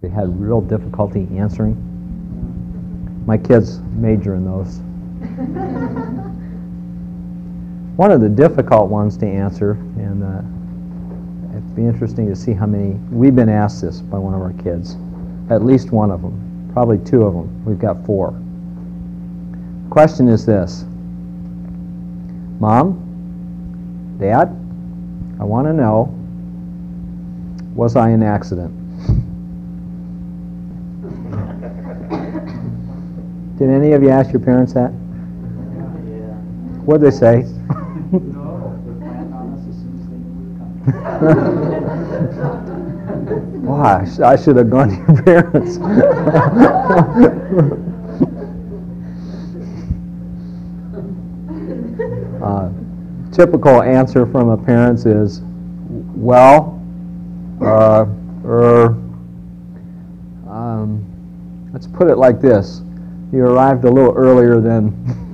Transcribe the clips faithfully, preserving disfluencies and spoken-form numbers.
they had real difficulty answering. My kids major in those. One of the difficult ones to answer, and uh, it'd be interesting to see how many, we've been asked this by one of our kids, at least one of them, probably two of them. We've got four. The question is this: Mom, Dad, I want to know, was I an accident? Did any of you ask your parents that? Yeah. What did they say? No, they planned on us as soon as they knew we'd come. Boy, I, sh- I should have gone to your parents. uh, typical answer from a parent is, well, uh, er, um, let's put it like this. You arrived a little earlier than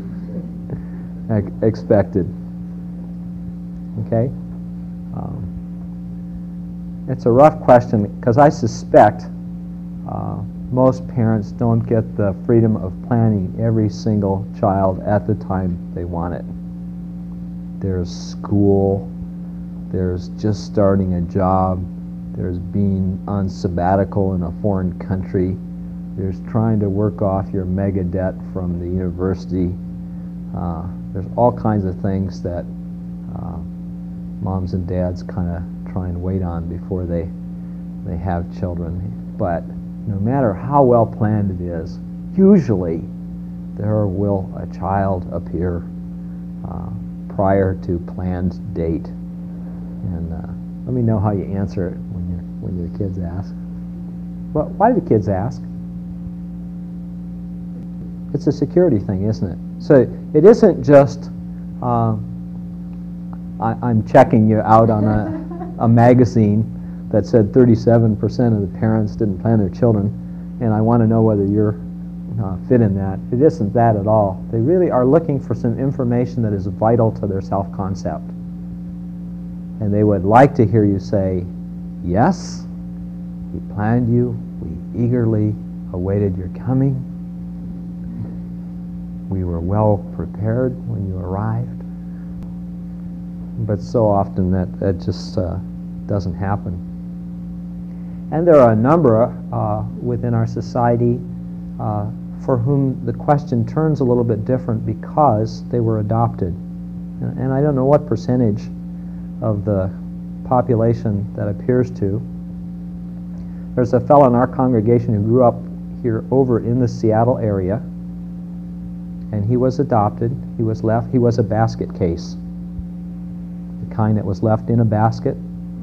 expected. Okay? Um, it's a rough question because I suspect uh, most parents don't get the freedom of planning every single child at the time they want it. There's school, there's just starting a job, there's being on sabbatical in a foreign country, there's trying to work off your mega debt from the university. Uh, there's all kinds of things that uh, moms and dads kind of try and wait on before they they have children. But no matter how well planned it is, usually there will a child appear uh, prior to planned date. And uh, let me know how you answer it when your when your kids ask. Well, why do the kids ask? It's a security thing, isn't it? So it isn't just uh, I, I'm checking you out on a, a magazine that said thirty-seven percent of the parents didn't plan their children, and I want to know whether you're uh, fit in that. It isn't that at all. They really are looking for some information that is vital to their self-concept. And they would like to hear you say, yes, we planned you, we eagerly awaited your coming. We were well prepared when you arrived. But so often that, that just uh, doesn't happen. And there are a number uh, within our society uh, for whom the question turns a little bit different because they were adopted. And I don't know what percentage of the population that appears to. There's a fellow in our congregation who grew up here over in the Seattle area, and he was adopted. He was left, he was a basket case, the kind that was left in a basket.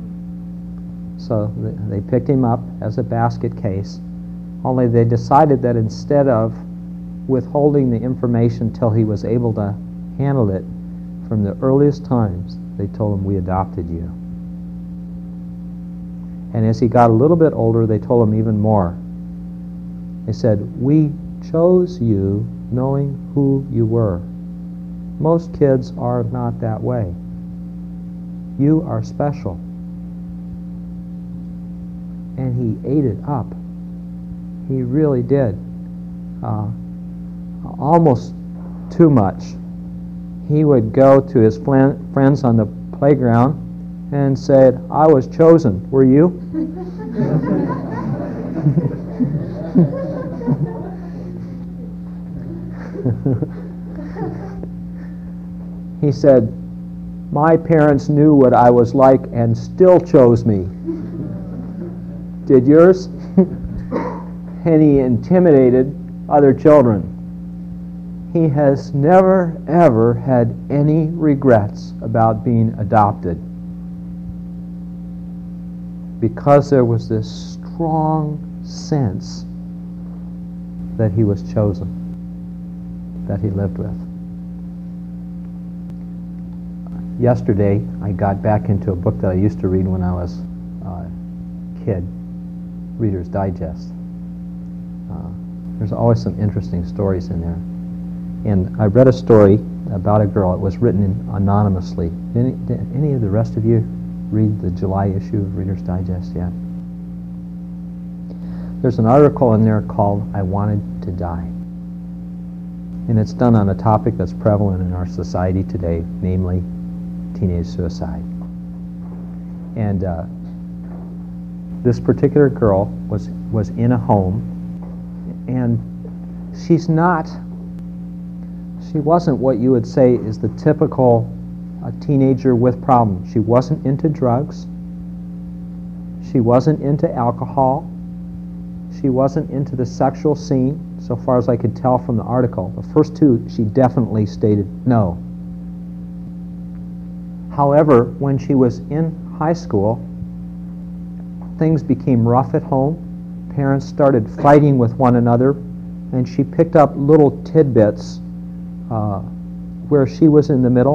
So they picked him up as a basket case, only they decided that instead of withholding the information till he was able to handle it, from the earliest times, they told him, we adopted you. And as he got a little bit older, they told him even more. They said, we chose you knowing who you were. Most kids are not that way. You are special. And he ate it up. He really did. Uh, almost too much. He would go to his flan- friends on the playground and said, I was chosen. Were you? He said, my parents knew what I was like and still chose me. Did yours? And he intimidated other children. He has never, ever had any regrets about being adopted because there was this strong sense that he was chosen, that he lived with. Yesterday, I got back into a book that I used to read when I was a kid, Reader's Digest. Uh, there's always some interesting stories in there. And I read a story about a girl. It was written in anonymously. Any, did any of the rest of you read the July issue of Reader's Digest yet? there's an article in there called I Wanted to Die. And it's done on a topic that's prevalent in our society today, namely teenage suicide. And uh, this particular girl was, was in a home, and she's not, she wasn't what you would say is the typical uh, teenager with problems. She wasn't into drugs. She wasn't into alcohol. She wasn't into the sexual scene, so far as I could tell from the article. The first two, she definitely stated no. However, when she was in high school, things became rough at home. Parents started fighting with one another, and she picked up little tidbits uh, where she was in the middle.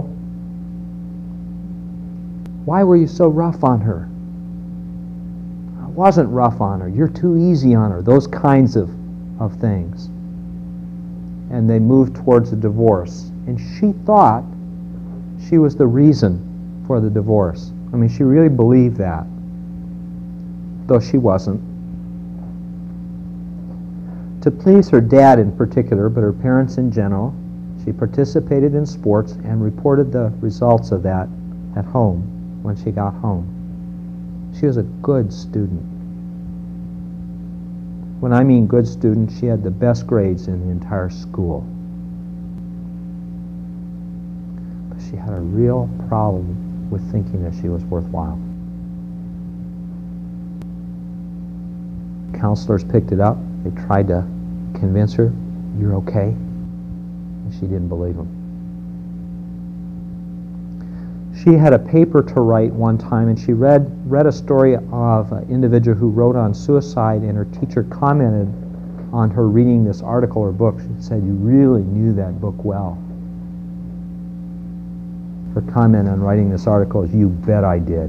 Why were you so rough on her? I wasn't rough on her. You're too easy on her. Those kinds of, of things. And they moved towards a divorce. And she thought she was the reason for the divorce. I mean, she really believed that, though she wasn't. To please her dad in particular, but her parents in general, she participated in sports and reported the results of that at home when she got home. She was a good student. When I mean good student, she had the best grades in the entire school. But she had a real problem with thinking that she was worthwhile. Counselors picked it up. They tried to convince her, you're okay. And she didn't believe them. She had a paper to write one time, and she read read a story of an individual who wrote on suicide, and her teacher commented on her reading this article or book. She said, you really knew that book well. Her comment on writing this article is, you bet I did.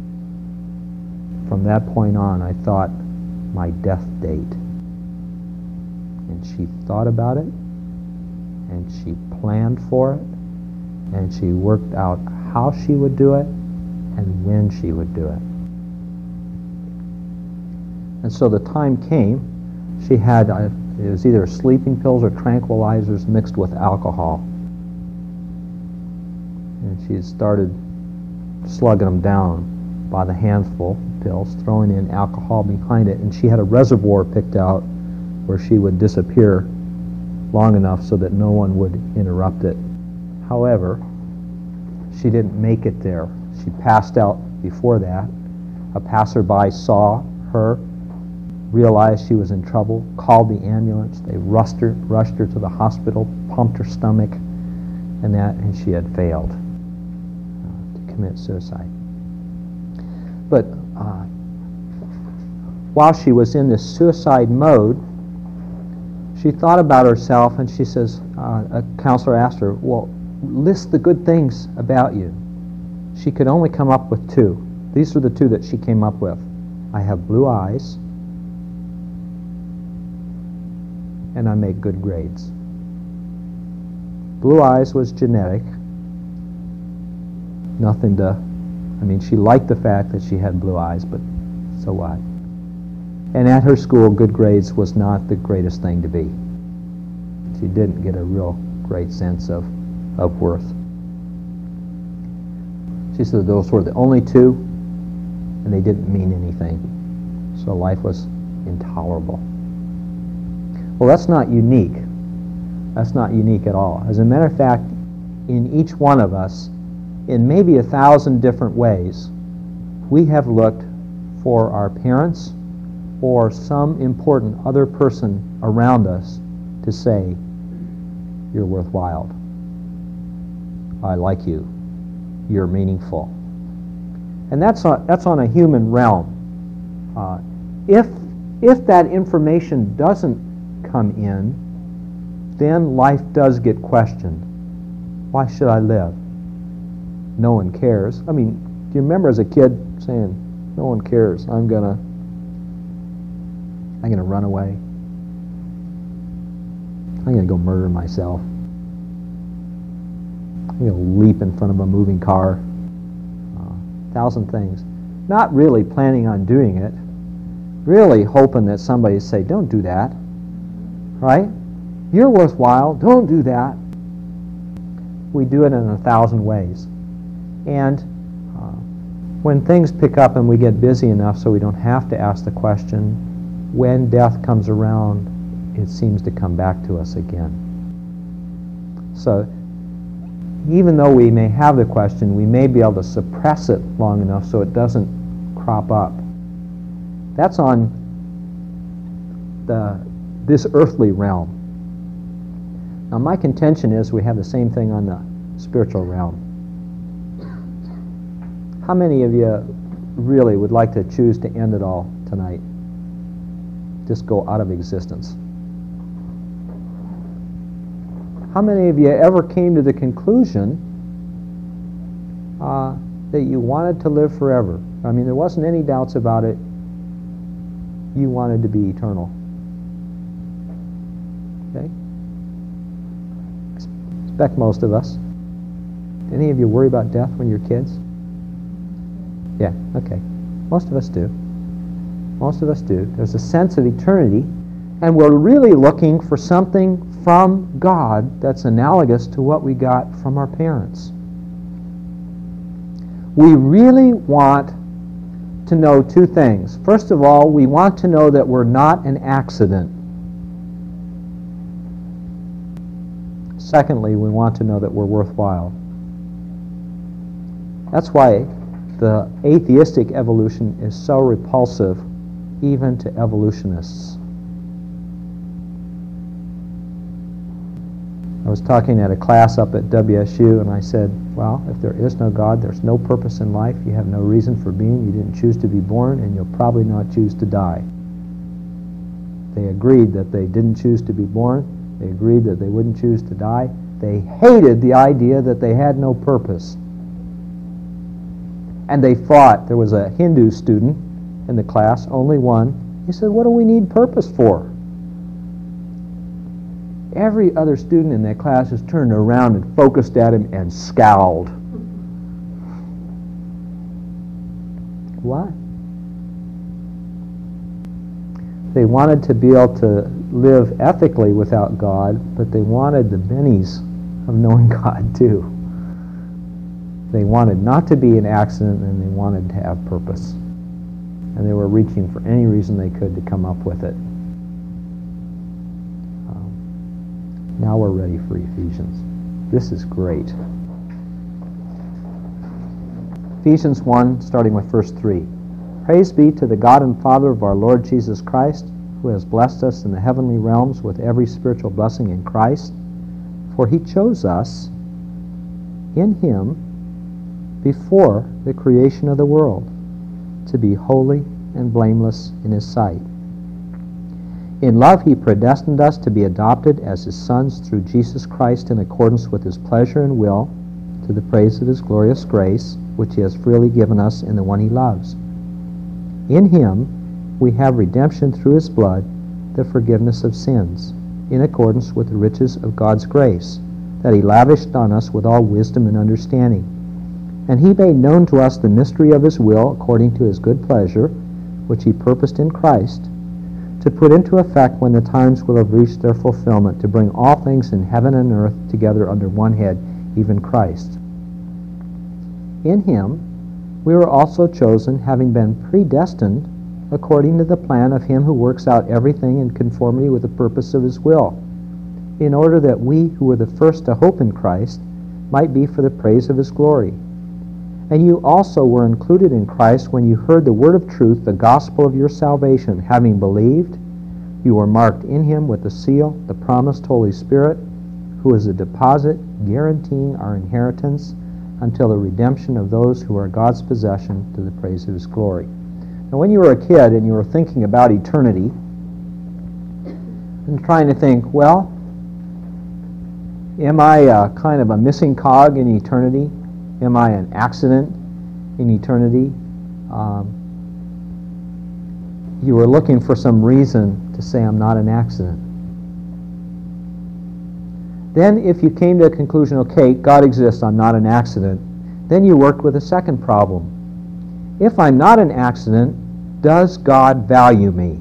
From that point on, I thought my death date. And she thought about it, and she planned for it, and she worked out how she would do it and when she would do it. And so the time came, she had, uh, it was either sleeping pills or tranquilizers mixed with alcohol. And she started slugging them down by the handful, pills, throwing in alcohol behind it, and she had a reservoir picked out where she would disappear long enough so that no one would interrupt it. However, she didn't make it there. She passed out before that. A passerby saw her, realized she was in trouble, called the ambulance. They rushed her, rushed her to the hospital, pumped her stomach, and that, and she had failed uh, to commit suicide. But uh, while she was in this suicide mode, she thought about herself, and she says, uh, a counselor asked her, well, list the good things about you. She could only come up with two. These are the two that she came up with. I have blue eyes, and I make good grades. Blue eyes was genetic. Nothing to, I mean, she liked the fact that she had blue eyes, but so what? And at her school, good grades was not the greatest thing to be. She didn't get a real great sense of of worth. She said those were the only two, and they didn't mean anything. So life was intolerable. Well, that's not unique. That's not unique at all. As a matter of fact, in each one of us, in maybe a thousand different ways, we have looked for our parents or some important other person around us to say, you're worthwhile. I like you. You're meaningful. And that's on, that's on a human realm. Uh, if, if that information doesn't come in, then life does get questioned. Why should I live? No one cares. I mean, do you remember as a kid saying, no one cares, I'm gonna, I'm gonna run away. I'm gonna go murder myself. I'm going to leap in front of a moving car. A uh, thousand things. Not really planning on doing it, really hoping that somebody would say, don't do that, right? You're worthwhile, don't do that. We do it in a thousand ways. And uh, when things pick up and we get busy enough so we don't have to ask the question, when death comes around, it seems to come back to us again. So even though we may have the question, we may be able to suppress it long enough so it doesn't crop up. That's on the, this earthly realm. Now my contention is we have the same thing on the spiritual realm. How many of you really would like to choose to end it all tonight? Just go out of existence. How many of you ever came to the conclusion uh, that you wanted to live forever? I mean, there wasn't any doubts about it. You wanted to be eternal. Okay? Expect most of us. Any of you worry about death when you're kids? Yeah, okay. Most of us do. Most of us do. There's a sense of eternity, and we're really looking for something from God that's analogous to what we got from our parents. We really want to know two things. First of all, we want to know that we're not an accident. Secondly, we want to know that we're worthwhile. That's why the atheistic evolution is so repulsive even to evolutionists. I was talking at a class up at W S U, and I said, well, if there is no God, there's no purpose in life, you have no reason for being, you didn't choose to be born, and you'll probably not choose to die. They agreed that they didn't choose to be born, they agreed that they wouldn't choose to die, they hated the idea that they had no purpose. And they fought. There was a Hindu student in the class, only one. He said, what do we need purpose for? Every other student in that class just turned around and focused at him and scowled. Why? They wanted to be able to live ethically without God, but they wanted the bennies of knowing God too. They wanted not to be an accident, and they wanted to have purpose. And they were reaching for any reason they could to come up with it. Um, now we're ready for Ephesians. This is great. Ephesians one, starting with verse three. Praise be to the God and Father of our Lord Jesus Christ, who has blessed us in the heavenly realms with every spiritual blessing in Christ. For he chose us in him before the creation of the world, to be holy and blameless in his sight. In love he predestined us to be adopted as his sons through Jesus Christ in accordance with his pleasure and will, to the praise of his glorious grace, which he has freely given us in the one he loves. In him we have redemption through his blood, the forgiveness of sins, in accordance with the riches of God's grace, that he lavished on us with all wisdom and understanding. And he made known to us the mystery of his will according to his good pleasure, which he purposed in Christ, to put into effect when the times will have reached their fulfillment, to bring all things in heaven and earth together under one head, even Christ. In him we were also chosen, having been predestined according to the plan of him who works out everything in conformity with the purpose of his will, in order that we who were the first to hope in Christ might be for the praise of his glory. And you also were included in Christ when you heard the word of truth, the gospel of your salvation. Having believed, you were marked in him with the seal, the promised Holy Spirit, who is a deposit guaranteeing our inheritance until the redemption of those who are God's possession, to the praise of his glory. Now, when you were a kid and you were thinking about eternity and trying to think, well, am I uh, kind of a missing cog in eternity? Am I an accident in eternity? Um, you were looking for some reason to say I'm not an accident. Then if you came to a conclusion, okay, God exists, I'm not an accident, then you worked with a second problem. If I'm not an accident, Does God value me?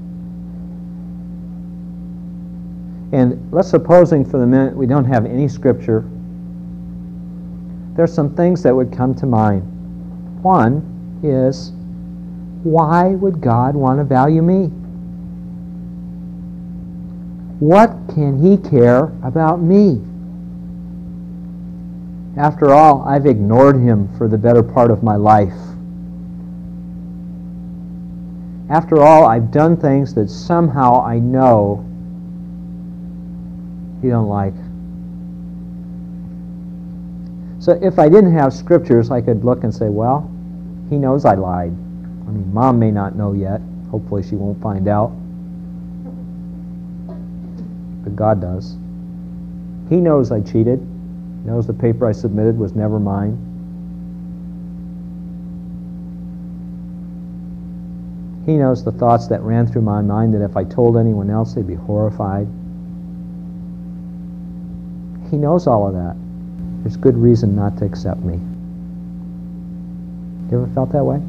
And let's supposing for the minute we don't have any scripture. There's some things that would come to mind. One is, why would God want to value me? What can He care about me? After all, I've ignored Him for the better part of my life. After all, I've done things that somehow I know He don't like. So if I didn't have scriptures, I could look and say, well, He knows I lied. I mean, Mom may not know yet. Hopefully she won't find out. But God does. He knows I cheated. He knows the paper I submitted was never mine. He knows the thoughts that ran through my mind that if I told anyone else, they'd be horrified. He knows all of that. There's good reason not to accept me. You ever felt that way?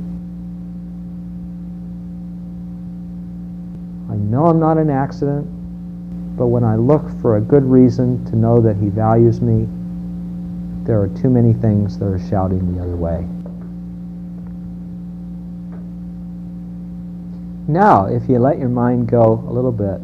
I know I'm not an accident, but when I look for a good reason to know that He values me, there are too many things that are shouting the other way. Now, if you let your mind go a little bit,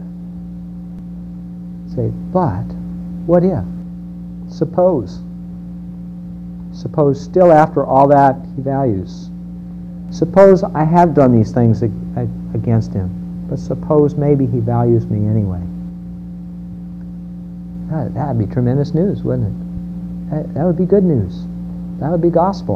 say, but what if? Suppose. Suppose still after all that He values. Suppose I have done these things against Him, but suppose maybe He values me anyway. That would be tremendous news, wouldn't it? That, that would be good news. That would be gospel.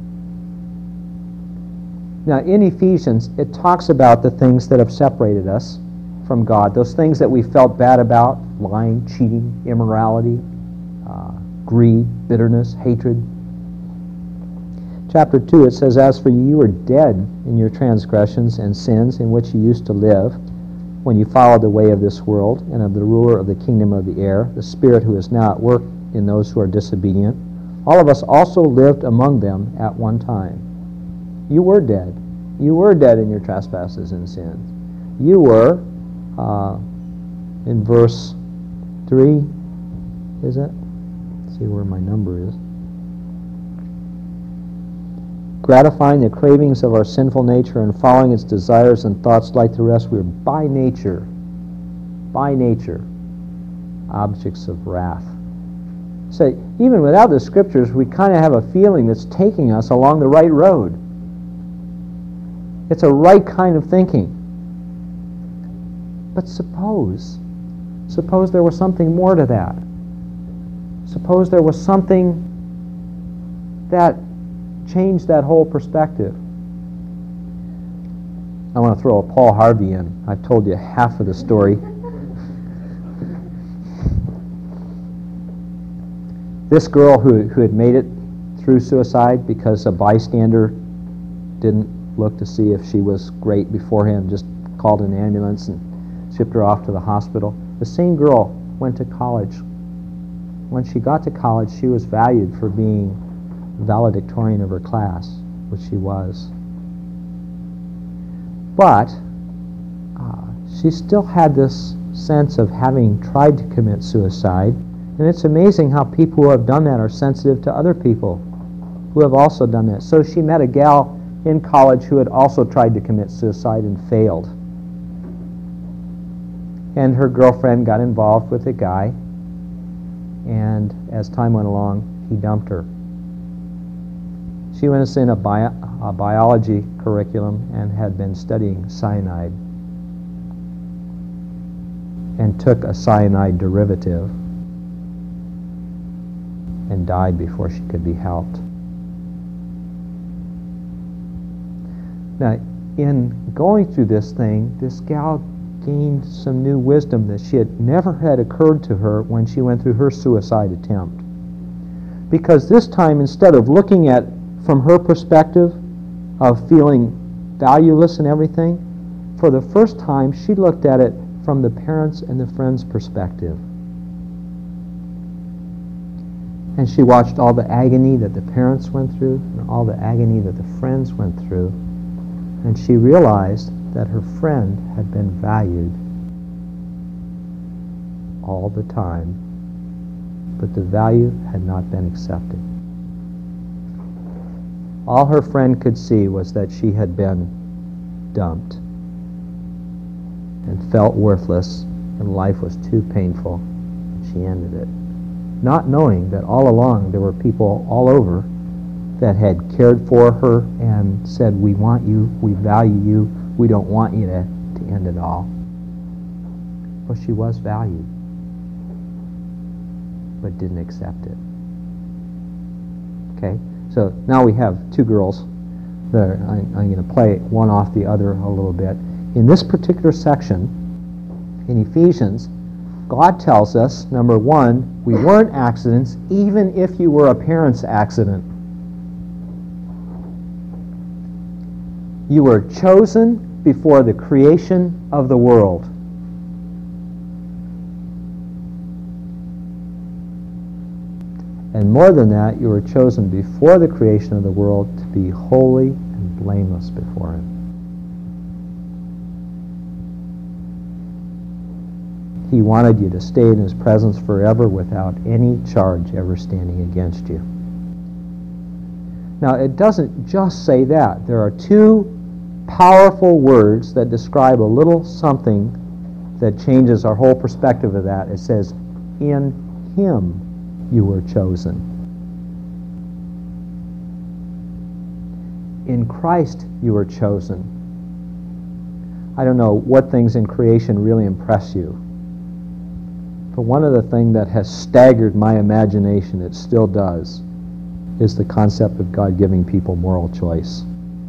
Now, in Ephesians, it talks about the things that have separated us from God, those things that we felt bad about, lying, cheating, immorality, uh, greed, bitterness, hatred. Chapter two, it says, as for you, you were dead in your transgressions and sins in which you used to live when you followed the way of this world and of the ruler of the kingdom of the air, the spirit who is now at work in those who are disobedient. All of us also lived among them at one time. You were dead. You were dead in your trespasses and sins. You were, uh, in verse three, is it? Let's see where my number is. Gratifying the cravings of our sinful nature and following its desires and thoughts like the rest, we are by nature, by nature, objects of wrath. So even without the scriptures, we kind of have a feeling that's taking us along the right road. It's a right kind of thinking. But suppose, suppose there was something more to that. Suppose there was something that changed that whole perspective. I want to throw a Paul Harvey in. I've told you half of the story. This girl who, who had made it through suicide because a bystander didn't look to see if she was great beforehand, just called an ambulance and shipped her off to the hospital. The same girl went to college. When she got to college, she was valued for being valedictorian of her class, which she was. But uh, she still had this sense of having tried to commit suicide, and it's amazing how people who have done that are sensitive to other people who have also done that. So she met a gal in college who had also tried to commit suicide and failed. And her girlfriend got involved with a guy, and as time went along, he dumped her. She was in a, bio, a biology curriculum and had been studying cyanide and took a cyanide derivative and died before she could be helped. Now, in going through this thing, this gal gained some new wisdom that she had never had occurred to her when she went through her suicide attempt. Because this time, instead of looking at from her perspective of feeling valueless and everything, for the first time she looked at it from the parents' and the friends' perspective. And she watched all the agony that the parents went through and all the agony that the friends went through. And she realized that her friend had been valued all the time, but the value had not been accepted. All her friend could see was that she had been dumped and felt worthless, and life was too painful. She ended it, not knowing that all along there were people all over that had cared for her and said, we want you, we value you, we don't want you to, to end it all. But she was valued, but didn't accept it. Okay? So now we have two girls. That are, I'm, I'm going to play one off the other a little bit. In this particular section, in Ephesians, God tells us, number one, we weren't accidents, even if you were a parent's accident. You were chosen before the creation of the world. And more than that, you were chosen before the creation of the world to be holy and blameless before Him. He wanted you to stay in His presence forever without any charge ever standing against you. Now, it doesn't just say that. There are two powerful words that describe a little something that changes our whole perspective of that. It says, in Him you were chosen. In Christ you were chosen. I don't know what things in creation really impress you, but one of the things that has staggered my imagination, it still does, is the concept of God giving people moral choice.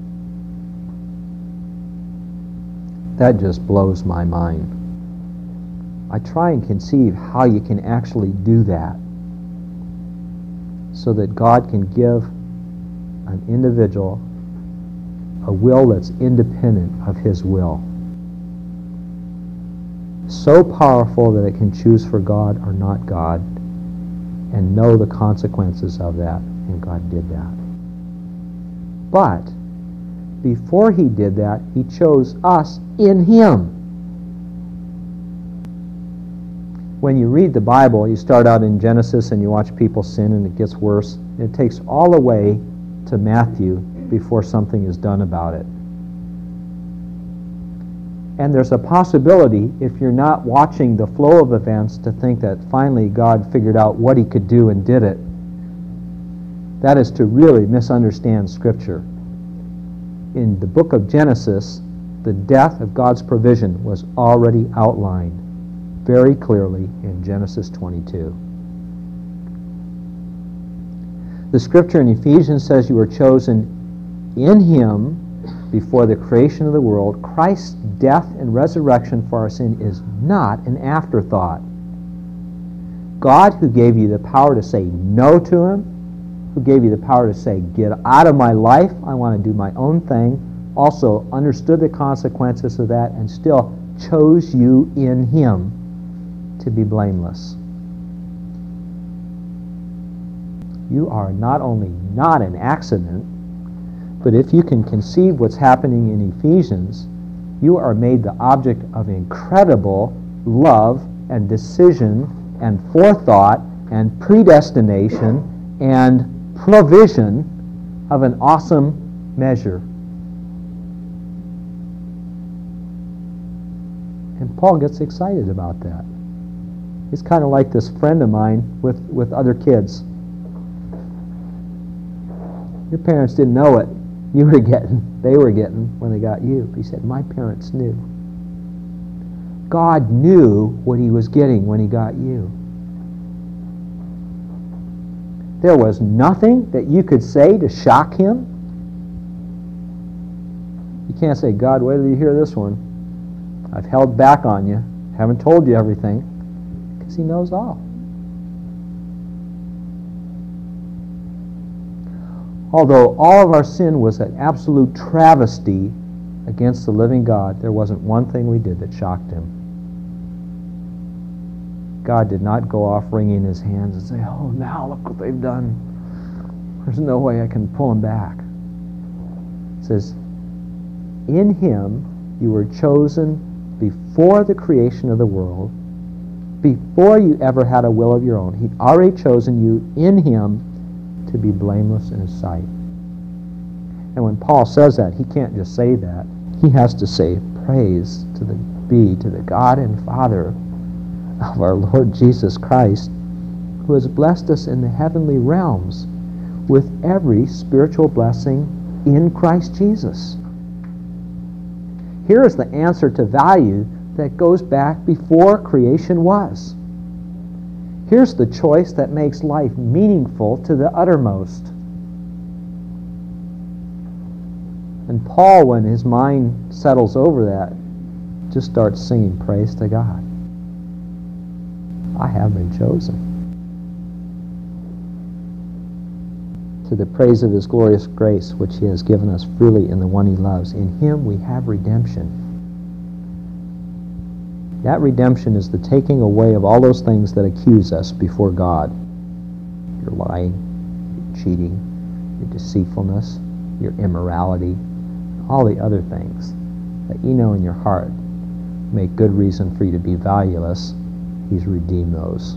That just blows my mind. I try and conceive how you can actually do that, so that God can give an individual a will that's independent of His will. So powerful that it can choose for God or not God, and know the consequences of that, and God did that. But before He did that, He chose us in Him. When you read the Bible, you start out in Genesis and you watch people sin and it gets worse. It takes all the way to Matthew before something is done about it. And there's a possibility, if you're not watching the flow of events, to think that finally God figured out what He could do and did it. That is to really misunderstand Scripture. In the book of Genesis, the death of God's provision was already outlined very clearly in Genesis twenty-two. The Scripture in Ephesians says you were chosen in Him before the creation of the world. Christ's death and resurrection for our sin is not an afterthought. God, who gave you the power to say no to Him, who gave you the power to say, get out of my life, I want to do my own thing, also understood the consequences of that and still chose you in Him to be blameless. You are not only not an accident, but if you can conceive what's happening in Ephesians, you are made the object of incredible love and decision and forethought and predestination and provision of an awesome measure. And Paul gets excited about that. He's kind of like this friend of mine with, with other kids. Your parents didn't know it. You were getting, they were getting when they got you. He said, my parents knew. God knew what He was getting when He got you. There was nothing that you could say to shock Him. You can't say, God, wait till you hear this one. I've held back on you, haven't told you everything, because He knows all. Although all of our sin was an absolute travesty against the living God, there wasn't one thing we did that shocked Him. God did not go off wringing His hands and say, oh, now look what they've done. There's no way I can pull them back. He says, in him you were chosen before the creation of the world, before you ever had a will of your own. He'd already chosen you in him to be blameless in his sight. And when Paul says that, he can't just say that. He has to say, praise to the be to the God and Father of our Lord Jesus Christ, who has blessed us in the heavenly realms with every spiritual blessing in Christ Jesus. Here is the answer to value that goes back before creation was. Here's the choice that makes life meaningful to the uttermost. And Paul, when his mind settles over that, just starts singing praise to God. I have been chosen. To the praise of his glorious grace, which he has given us freely in the one he loves. In him we have redemption. That redemption is the taking away of all those things that accuse us before God. Your lying, your cheating, your deceitfulness, your immorality, all the other things that you know in your heart make good reason for you to be valueless. He's redeemed those,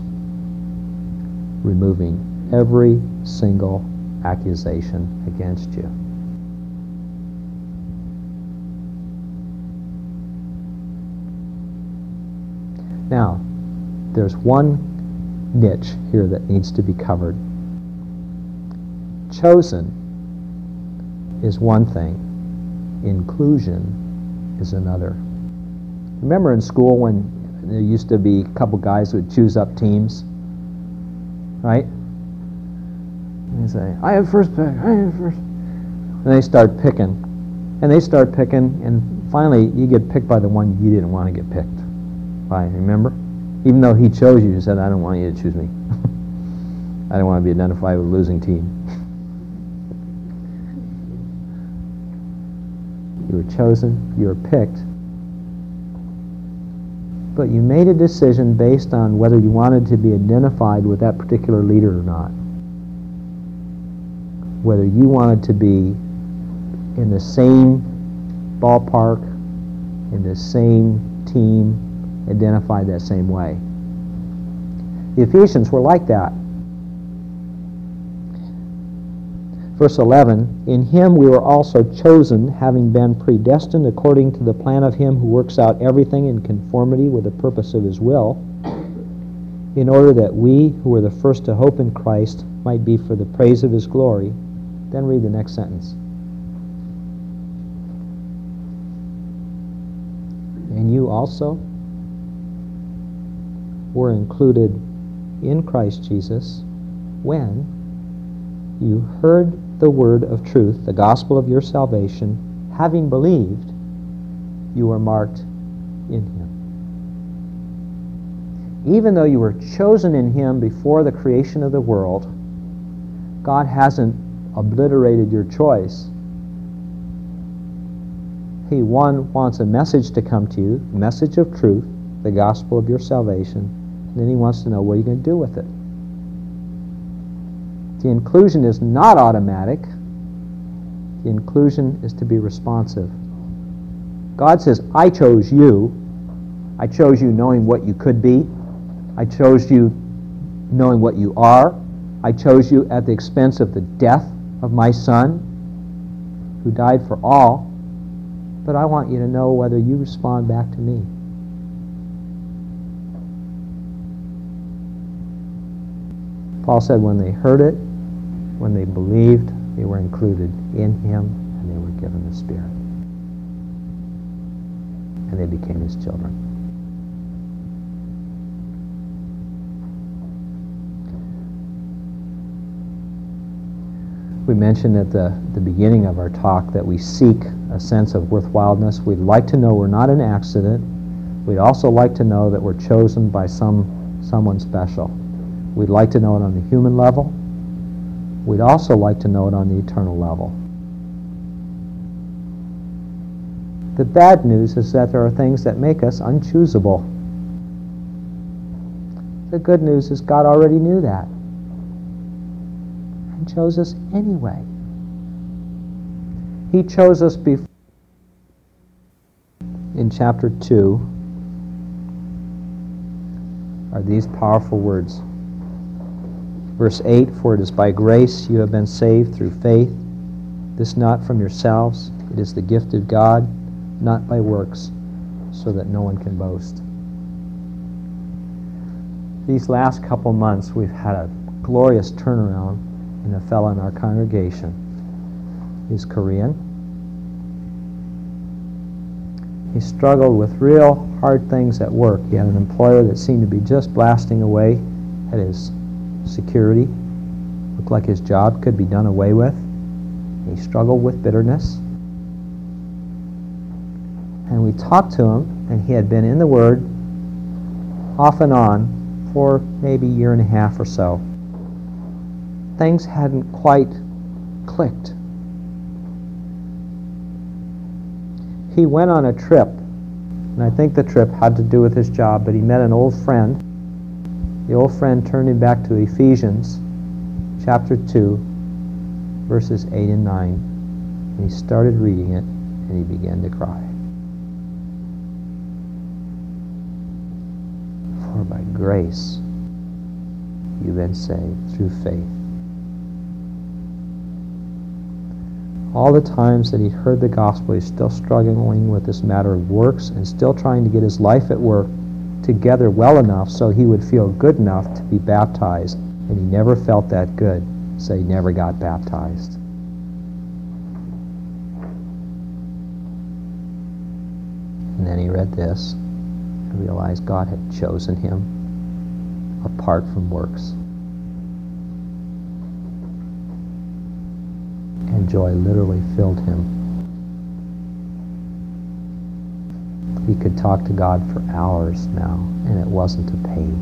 removing every single accusation against you. Now, there's one niche here that needs to be covered. Chosen is one thing. Inclusion is another. Remember in school when there used to be a couple guys who would choose up teams, right? And they say, I have first pick, I have first. And they start picking. And they start picking, and finally you get picked by the one you didn't want to get picked by, remember? Even though he chose you, he said, I don't want you to choose me. I don't want to be identified with a losing team. You were chosen, you were picked, but you made a decision based on whether you wanted to be identified with that particular leader or not. Whether you wanted to be in the same ballpark, in the same team, identified that same way. The Ephesians were like that. Verse eleven, in him we were also chosen, having been predestined according to the plan of him who works out everything in conformity with the purpose of his will, in order that we, who were the first to hope in Christ, might be for the praise of his glory. Then read the next sentence. And you also were included in Christ Jesus when you heard the word of truth, the gospel of your salvation, having believed, you were marked in him. Even though you were chosen in him before the creation of the world, God hasn't obliterated your choice. He, one, wants a message to come to you, a message of truth, the gospel of your salvation, and then he wants to know what you're going to do with it. The inclusion is not automatic. The inclusion is to be responsive. God says, I chose you. I chose you knowing what you could be. I chose you knowing what you are. I chose you at the expense of the death of my Son, who died for all. But I want you to know whether you respond back to me. Paul said when they heard it, when they believed, they were included in him, and they were given the Spirit. And they became his children. We mentioned at the, the beginning of our talk that we seek a sense of worthwhileness. We'd like to know we're not an accident. We'd also like to know that we're chosen by some someone special. We'd like to know it on the human level. We'd also like to know it on the eternal level. The bad news is that there are things that make us unchoosable. The good news is God already knew that and chose us anyway. He chose us before in chapter two are these powerful words. Verse eight, "For it is by grace you have been saved through faith, this not from yourselves, it is the gift of God, not by works, so that no one can boast." These last couple months we've had a glorious turnaround in a fellow in our congregation. He's Korean. He struggled with real hard things at work. He had an employer that seemed to be just blasting away at his security. Looked like his job could be done away with. He struggled with bitterness. And we talked to him, and he had been in the Word off and on for maybe a year and a half or so. Things hadn't quite clicked. He went on a trip, and I think the trip had to do with his job, but he met an old friend. The old friend turned him back to Ephesians chapter two, verses eight and nine, and he started reading it, and he began to cry. "For by grace you've been saved through faith." All the times that he heard the gospel, he's still struggling with this matter of works and still trying to get his life at work together well enough so he would feel good enough to be baptized. And he never felt that good, so he never got baptized. And then he read this and realized God had chosen him apart from works. And joy literally filled him. He could talk to God for hours now, and it wasn't a pain.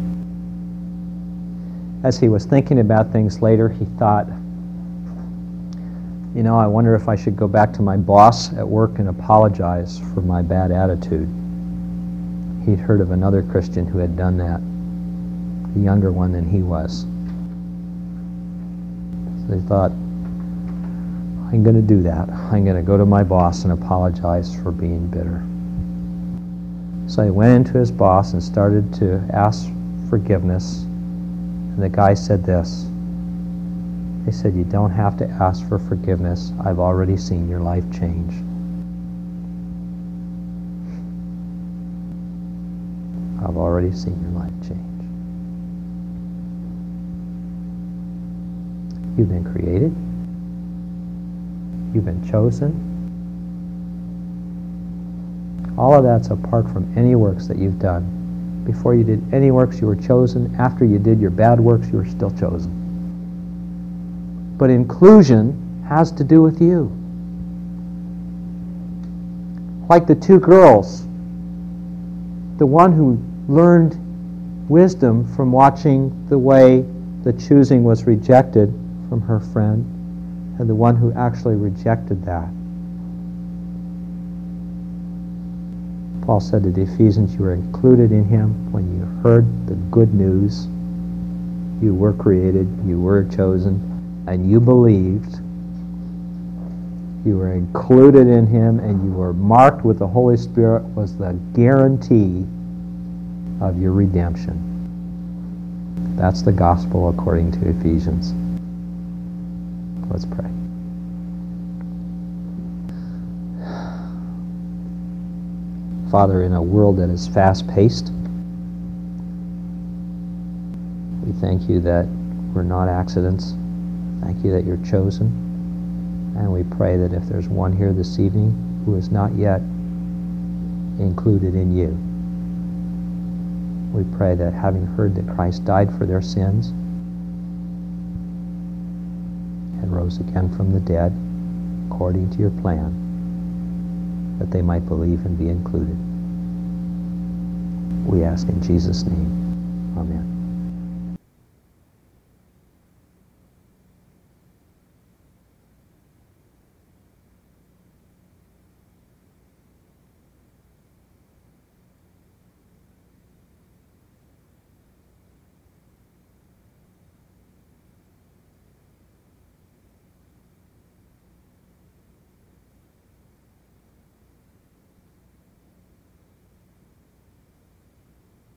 As he was thinking about things later, he thought, you know, I wonder if I should go back to my boss at work and apologize for my bad attitude. He'd heard of another Christian who had done that, a younger one than he was. So he thought, I'm going to do that. I'm going to go to my boss and apologize for being bitter. So he went into his boss and started to ask forgiveness. And the guy said this. They said, "You don't have to ask for forgiveness. I've already seen your life change." I've already seen your life change. You've been created. You've been chosen. All of that's apart from any works that you've done. Before you did any works, you were chosen. After you did your bad works, you were still chosen. But inclusion has to do with you. Like the two girls, the one who learned wisdom from watching the way the choosing was rejected from her friend, and the one who actually rejected that. Paul said to the Ephesians, you were included in him when you heard the good news. You were created, you were chosen, and you believed. You were included in him, and you were marked with the Holy Spirit was the guarantee of your redemption. That's the gospel according to Ephesians. Let's pray. Father, in a world that is fast-paced, we thank you that we're not accidents. Thank you that you're chosen. And we pray that if there's one here this evening who is not yet included in you, we pray that having heard that Christ died for their sins and rose again from the dead, according to your plan, that they might believe and be included. We ask in Jesus' name. Amen.